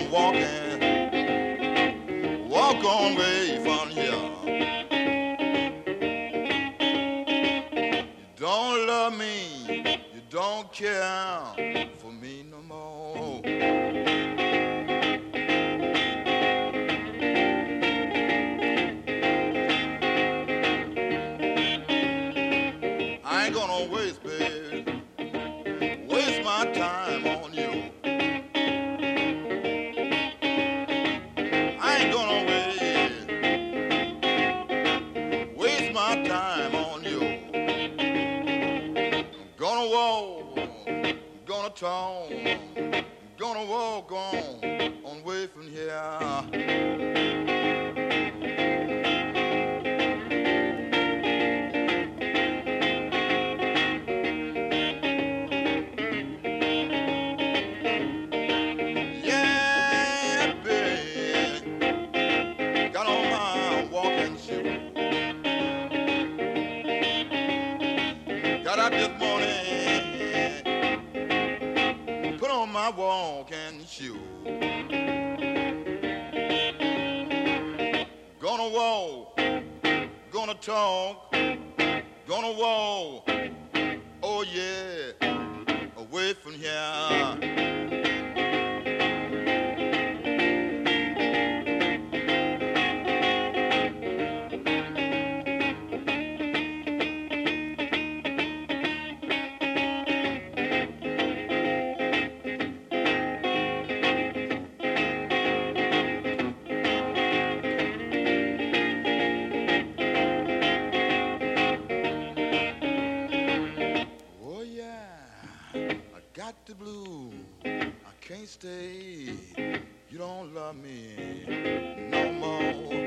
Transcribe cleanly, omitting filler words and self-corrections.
walk on way from here. You don't love me, you don't care for me no more. I ain't gonna waste, baby, waste my time on you. I ain't gonna waste my time on you. I'm gonna walk, I'm gonna talk, I'm gonna walk on way from here. Yeah, baby, got on my walking shoe. Got up this morning, put on my walking shoe. Gonna walk, gonna talk, gonna walk, oh yeah, away from here. Oh yeah, I got the blue, I can't stay. You don't love me no more.